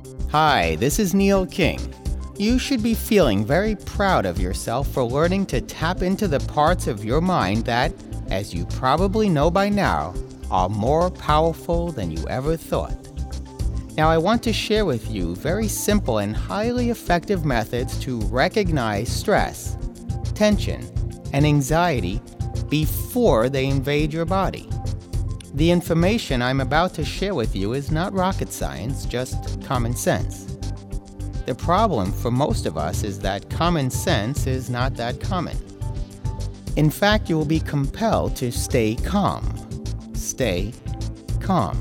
Hi, this is Neil King. You should be feeling very proud of yourself for learning to tap into the parts of your mind that, as you probably know by now, are more powerful than you ever thought. Now, I want to share with you very simple and highly effective methods to recognize stress, tension, and anxiety before they invade your body. The information I'm about to share with you is not rocket science, just common sense. The problem for most of us is that common sense is not that common. In fact, you will be compelled to stay calm. Stay calm.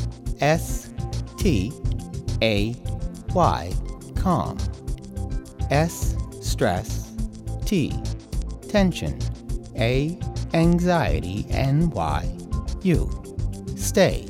S-T-A-Y, calm. S, stress. T, tension. A, anxiety. And Y, you. Stay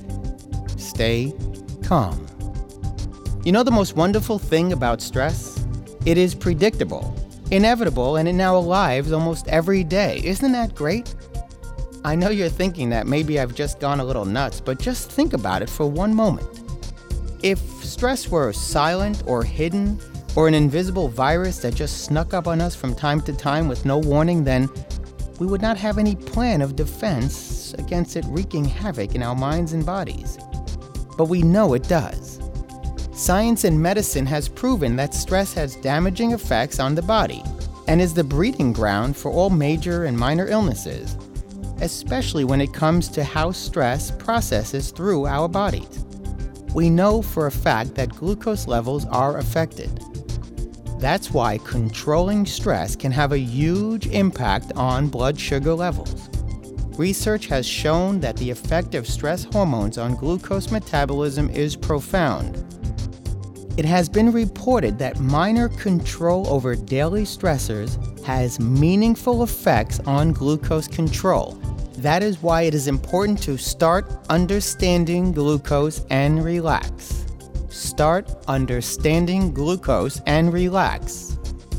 calm. You know the most wonderful thing about stress? It is predictable, inevitable, and in our lives almost every day. Isn't that great? I know you're thinking that maybe I've just gone a little nuts, but just think about it for one moment. If stress were silent or hidden, or an invisible virus that just snuck up on us from time to time with no warning, then we would not have any plan of defense against it wreaking havoc in our minds and bodies. But we know it does. Science and medicine has proven that stress has damaging effects on the body and is the breeding ground for all major and minor illnesses, especially when it comes to how stress processes through our bodies. We know for a fact that glucose levels are affected. That's why controlling stress can have a huge impact on blood sugar levels. Research has shown that the effect of stress hormones on glucose metabolism is profound. It has been reported that minor control over daily stressors has meaningful effects on glucose control. That is why it is important to start understanding glucose and relax. Start understanding glucose and relax.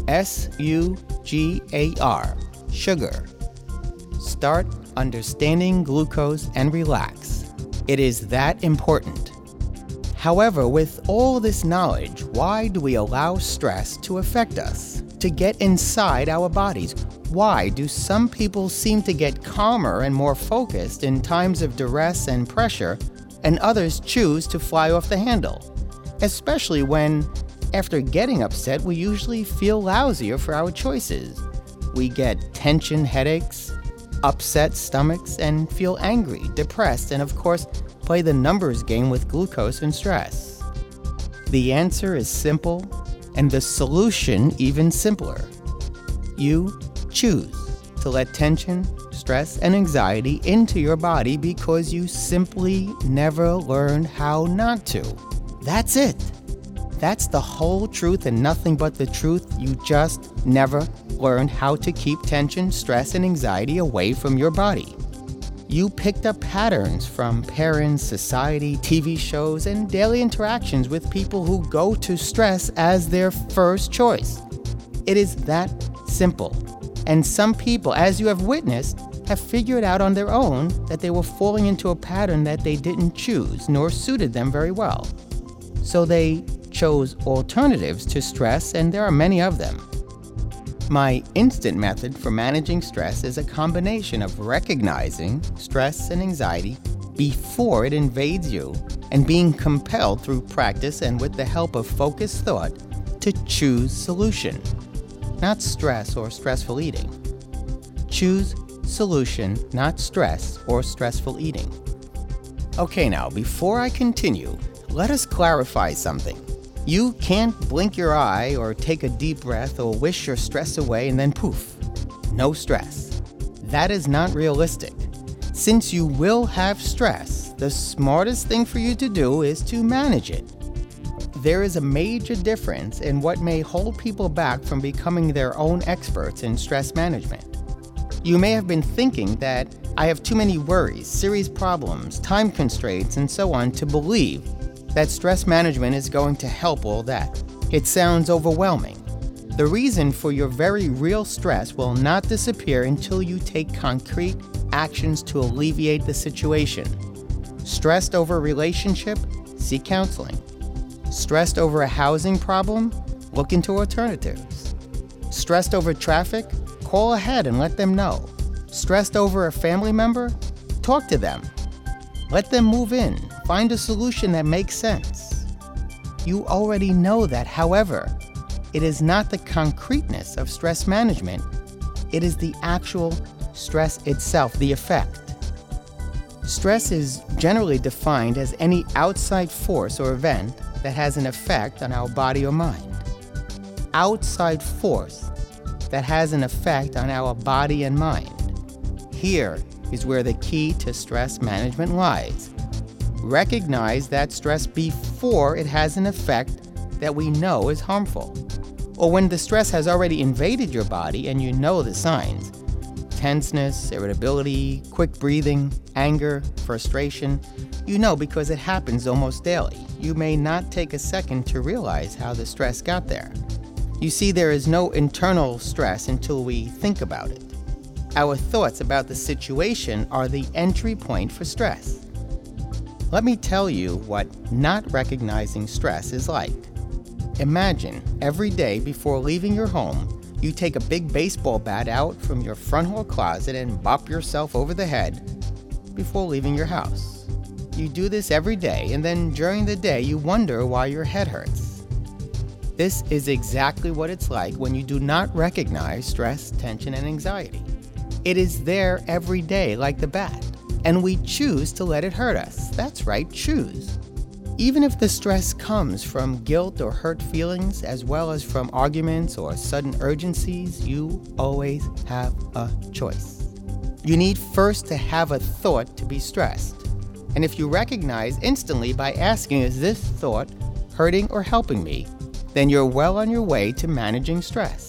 S-U-G-A-R, sugar. Start understanding glucose and relax. It is that important. However, with all this knowledge, why do we allow stress to affect us, to get inside our bodies? Why do some people seem to get calmer and more focused in times of duress and pressure, and others choose to fly off the handle? Especially when, after getting upset, we usually feel lousier for our choices. We get tension headaches, upset stomachs, and feel angry, depressed, and of course, play the numbers game with glucose and stress. The answer is simple, and the solution even simpler. You choose to let tension, stress, and anxiety into your body because you simply never learned how not to. That's it. That's the whole truth and nothing but the truth. You just never learned how to keep tension, stress, and anxiety away from your body. You picked up patterns from parents, society, TV shows, and daily interactions with people who go to stress as their first choice. It is that simple. And some people, as you have witnessed, have figured out on their own that they were falling into a pattern that they didn't choose nor suited them very well. So they chose alternatives to stress, and there are many of them. My instant method for managing stress is a combination of recognizing stress and anxiety before it invades you and being compelled through practice and with the help of focused thought to choose solution, not stress or stressful eating. Choose solution, not stress or stressful eating. Okay, now, before I continue, let us clarify something. You can't blink your eye or take a deep breath or wish your stress away and then poof, no stress. That is not realistic. Since you will have stress, the smartest thing for you to do is to manage it. There is a major difference in what may hold people back from becoming their own experts in stress management. You may have been thinking that I have too many worries, serious problems, time constraints, and so on to believe that stress management is going to help all that. It sounds overwhelming. The reason for your very real stress will not disappear until you take concrete actions to alleviate the situation. Stressed over a relationship? Seek counseling. Stressed over a housing problem? Look into alternatives. Stressed over traffic? Call ahead and let them know. Stressed over a family member? Talk to them. Let them move in. Find a solution that makes sense. You already know that. However, it is not the concreteness of stress management. It is the actual stress itself, the effect. Stress is generally defined as any outside force or event that has an effect on our body or mind. Outside force that has an effect on our body and mind. Here is where the key to stress management lies. Recognize that stress before it has an effect that we know is harmful. Or when the stress has already invaded your body and you know the signs. Tenseness, irritability, quick breathing, anger, frustration. You know because it happens almost daily. You may not take a second to realize how the stress got there. You see, there is no internal stress until we think about it. Our thoughts about the situation are the entry point for stress. Let me tell you what not recognizing stress is like. Imagine every day before leaving your home, you take a big baseball bat out from your front hall closet and bop yourself over the head before leaving your house. You do this every day, and then during the day you wonder why your head hurts. This is exactly what it's like when you do not recognize stress, tension, and anxiety. It is there every day like the bat, and we choose to let it hurt us. That's right, choose. Even if the stress comes from guilt or hurt feelings, as well as from arguments or sudden urgencies, you always have a choice. You need first to have a thought to be stressed. And if you recognize instantly by asking, is this thought hurting or helping me, then you're well on your way to managing stress.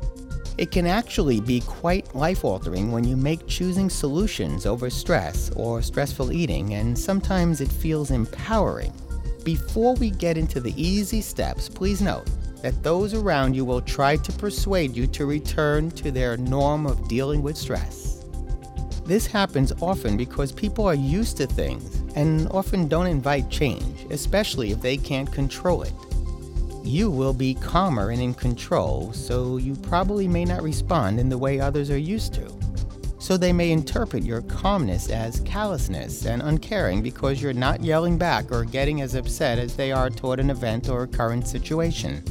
It can actually be quite life-altering when you make choosing solutions over stress or stressful eating, and sometimes it feels empowering. Before we get into the easy steps, please note that those around you will try to persuade you to return to their norm of dealing with stress. This happens often because people are used to things and often don't invite change, especially if they can't control it. You will be calmer and in control, so you probably may not respond in the way others are used to. So they may interpret your calmness as callousness and uncaring because you're not yelling back or getting as upset as they are toward an event or current situation.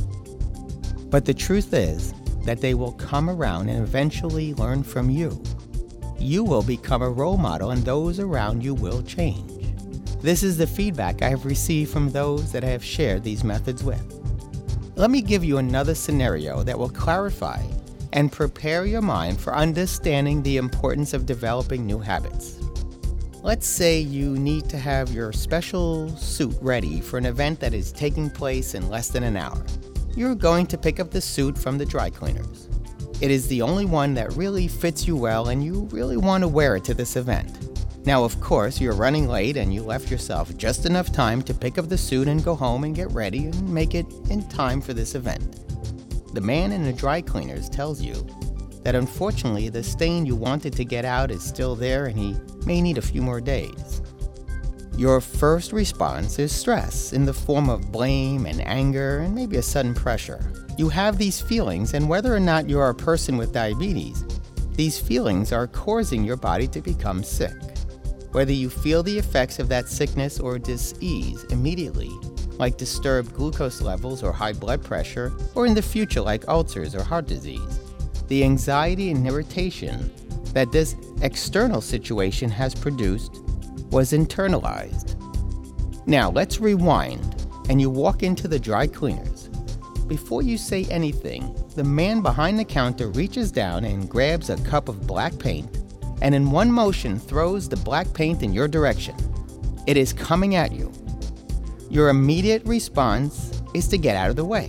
But the truth is that they will come around and eventually learn from you. You will become a role model and those around you will change. This is the feedback I have received from those that I have shared these methods with. Let me give you another scenario that will clarify and prepare your mind for understanding the importance of developing new habits. Let's say you need to have your special suit ready for an event that is taking place in less than an hour. You're going to pick up the suit from the dry cleaners. It is the only one that really fits you well and you really want to wear it to this event. Now, of course, you're running late and you left yourself just enough time to pick up the suit and go home and get ready and make it in time for this event. The man in the dry cleaners tells you that unfortunately the stain you wanted to get out is still there and he may need a few more days. Your first response is stress in the form of blame and anger and maybe a sudden pressure. You have these feelings, and whether or not you are a person with diabetes, these feelings are causing your body to become sick. Whether you feel the effects of that sickness or dis-ease immediately, like disturbed glucose levels or high blood pressure, or in the future like ulcers or heart disease, the anxiety and irritation that this external situation has produced was internalized. Now let's rewind, and you walk into the dry cleaners. Before you say anything, the man behind the counter reaches down and grabs a cup of black paint and in one motion throws the black paint in your direction. It is coming at you. Your immediate response is to get out of the way,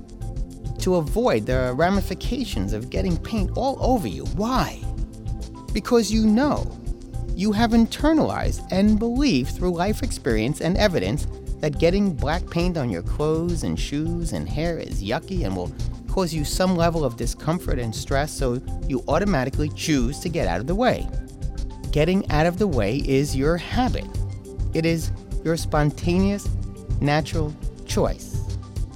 to avoid the ramifications of getting paint all over you. Why? Because you know, you have internalized and believed through life experience and evidence that getting black paint on your clothes and shoes and hair is yucky and will cause you some level of discomfort and stress, so you automatically choose to get out of the way. Getting out of the way is your habit. It is your spontaneous, natural choice.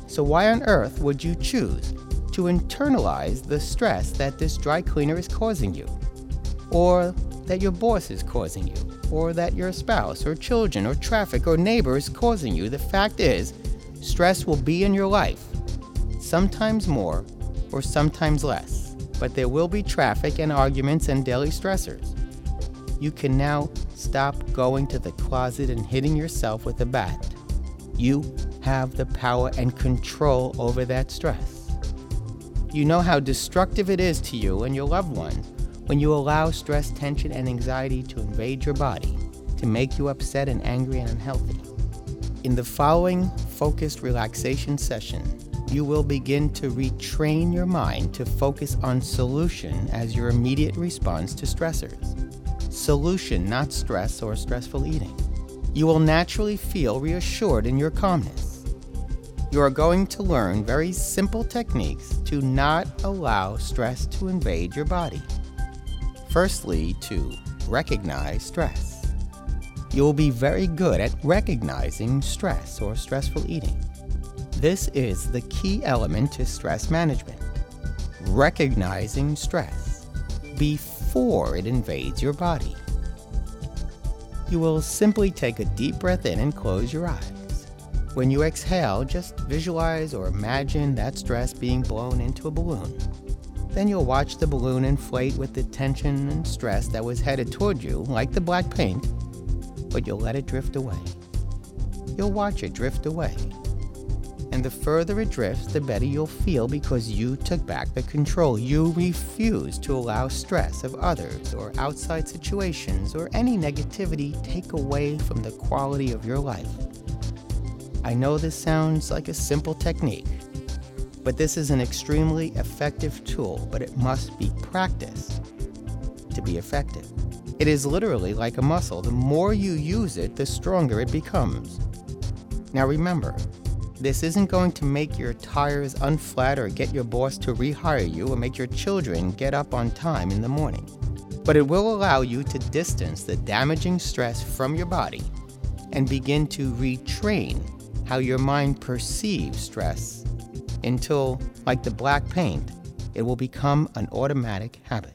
So why on earth would you choose to internalize the stress that this dry cleaner is causing you, or that your boss is causing you, or that your spouse or children or traffic or neighbor is causing you? The fact is, stress will be in your life, sometimes more or sometimes less, but there will be traffic and arguments and daily stressors. You can now stop going to the closet and hitting yourself with a bat. You have the power and control over that stress. You know how destructive it is to you and your loved ones when you allow stress, tension, and anxiety to invade your body, to make you upset and angry and unhealthy. In the following focused relaxation session, you will begin to retrain your mind to focus on solution as your immediate response to stressors. Solution, not stress or stressful eating. You will naturally feel reassured in your calmness. You are going to learn very simple techniques to not allow stress to invade your body. Firstly, to recognize stress. You will be very good at recognizing stress or stressful eating. This is the key element to stress management. Recognizing stress before it invades your body. You will simply take a deep breath in and close your eyes. When you exhale, just visualize or imagine that stress being blown into a balloon. Then you'll watch the balloon inflate with the tension and stress that was headed toward you, like the black paint, but you'll let it drift away. You'll watch it drift away. And the further it drifts, the better you'll feel because you took back the control. You refuse to allow stress of others or outside situations or any negativity take away from the quality of your life. I know this sounds like a simple technique, but this is an extremely effective tool, but it must be practiced to be effective. It is literally like a muscle. The more you use it, the stronger it becomes. Now remember, this isn't going to make your tires unflat or get your boss to rehire you or make your children get up on time in the morning. But it will allow you to distance the damaging stress from your body and begin to retrain how your mind perceives stress until, like the black paint, it will become an automatic habit.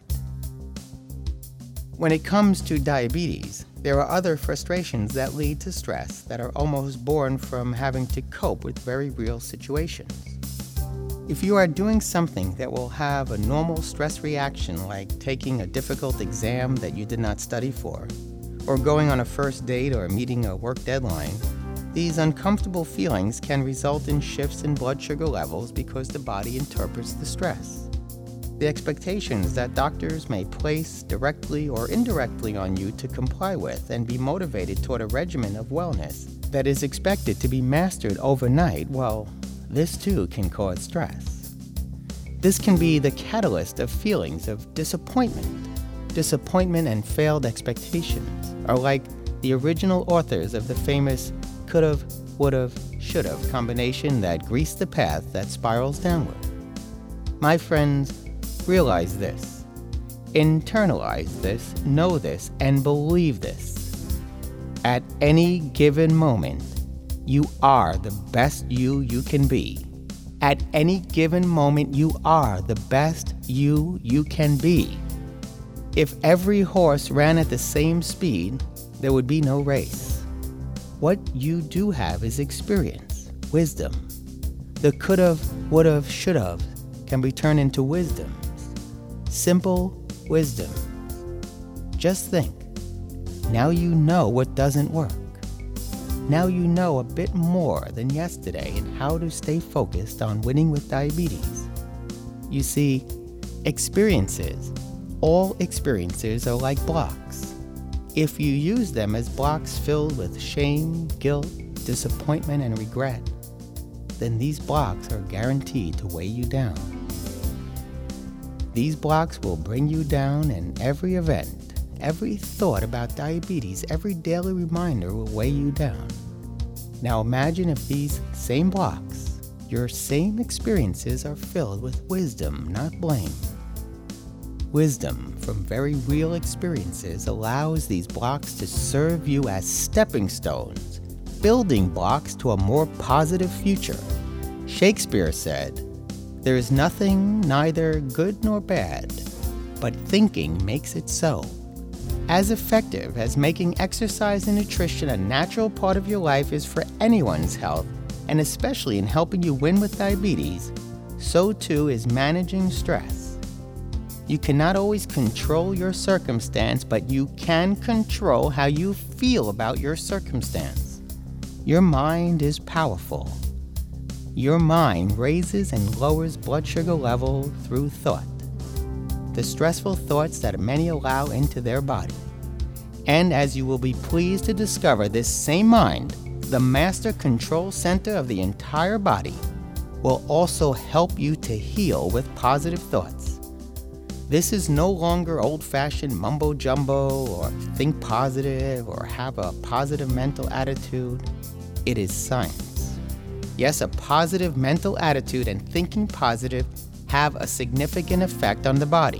When it comes to diabetes, there are other frustrations that lead to stress that are almost born from having to cope with very real situations. If you are doing something that will have a normal stress reaction, like taking a difficult exam that you did not study for, or going on a first date or meeting a work deadline, these uncomfortable feelings can result in shifts in blood sugar levels because the body interprets the stress. The expectations that doctors may place directly or indirectly on you to comply with and be motivated toward a regimen of wellness that is expected to be mastered overnight, well, this too can cause stress. This can be the catalyst of feelings of disappointment. Disappointment and failed expectations are like the original authors of the famous could've, would've, should've combination that greased the path that spirals downward. My friends, realize this, internalize this, know this, and believe this. At any given moment, you are the best you can be. At any given moment, you are the best you can be. If every horse ran at the same speed, there would be no race. What you do have is experience, wisdom. The could've, would've, should've can be turned into wisdom. Simple wisdom. Just think. Now you know what doesn't work. Now you know a bit more than yesterday in how to stay focused on winning with diabetes. You see, experiences, all experiences are like blocks. If you use them as blocks filled with shame, guilt, disappointment, and regret, then these blocks are guaranteed to weigh you down. These blocks will bring you down, and every event, every thought about diabetes, every daily reminder will weigh you down. Now imagine if these same blocks, your same experiences, are filled with wisdom, not blame. Wisdom from very real experiences allows these blocks to serve you as stepping stones, building blocks to a more positive future, Shakespeare said, "There is nothing neither good nor bad, but thinking makes it so." As effective as making exercise and nutrition a natural part of your life is for anyone's health, and especially in helping you win with diabetes, so too is managing stress. You cannot always control your circumstance, but you can control how you feel about your circumstance. Your mind is powerful. Your mind raises and lowers blood sugar level through thought, the stressful thoughts that many allow into their body. And as you will be pleased to discover, this same mind, the master control center of the entire body, will also help you to heal with positive thoughts. This is no longer old-fashioned mumbo-jumbo or think positive or have a positive mental attitude. It is science. Yes, a positive mental attitude and thinking positive have a significant effect on the body.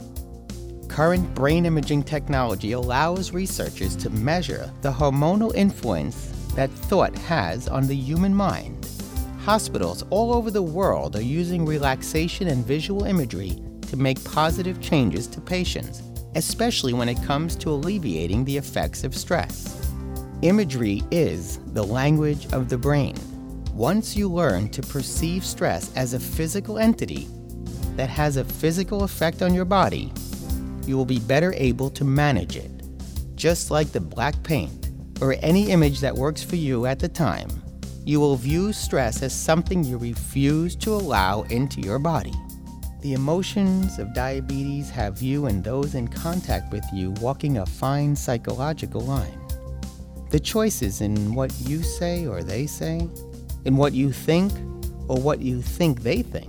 Current brain imaging technology allows researchers to measure the hormonal influence that thought has on the human mind. Hospitals all over the world are using relaxation and visual imagery to make positive changes to patients, especially when it comes to alleviating the effects of stress. Imagery is the language of the brain. Once you learn to perceive stress as a physical entity that has a physical effect on your body, you will be better able to manage it. Just like the black paint or any image that works for you at the time, you will view stress as something you refuse to allow into your body. The emotions of diabetes have you and those in contact with you walking a fine psychological line. The choices in what you say or they say, in what you think or what you think they think,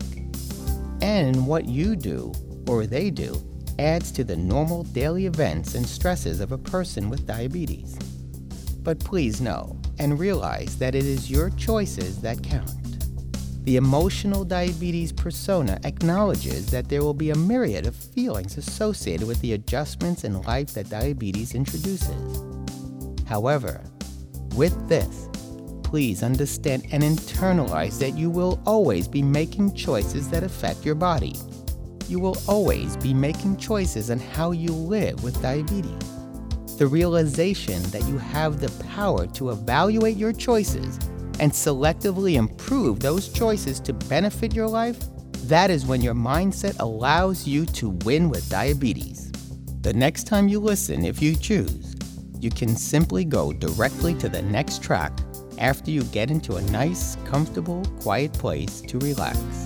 and in what you do or they do adds to the normal daily events and stresses of a person with diabetes. But please know and realize that it is your choices that count. The emotional diabetes persona acknowledges that there will be a myriad of feelings associated with the adjustments in life that diabetes introduces. However, with this, please understand and internalize that you will always be making choices that affect your body. You will always be making choices on how you live with diabetes. The realization that you have the power to evaluate your choices and selectively improve those choices to benefit your life, that is when your mindset allows you to win with diabetes. The next time you listen, if you choose, you can simply go directly to the next track after you get into a nice, comfortable, quiet place to relax.